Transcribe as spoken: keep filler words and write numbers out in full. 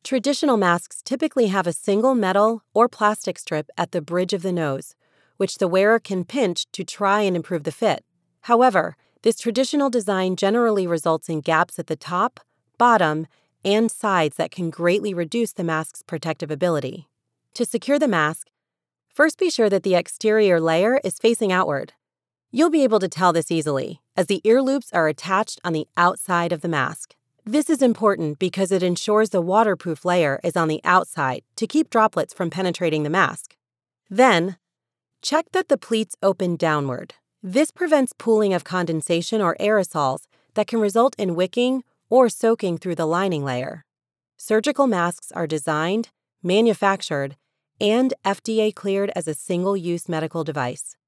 Traditional masks typically have a single metal or plastic strip at the bridge of the nose, which the wearer can pinch to try and improve the fit. However, this traditional design generally results in gaps at the top, bottom, and sides that can greatly reduce the mask's protective ability. To secure the mask, first be sure that the exterior layer is facing outward. You'll be able to tell this easily, as the ear loops are attached on the outside of the mask. This is important because it ensures the waterproof layer is on the outside to keep droplets from penetrating the mask. Then, check that the pleats open downward. This prevents pooling of condensation or aerosols that can result in wicking or soaking through the lining layer. Surgical masks are designed, manufactured, and F D A cleared as a single-use medical device.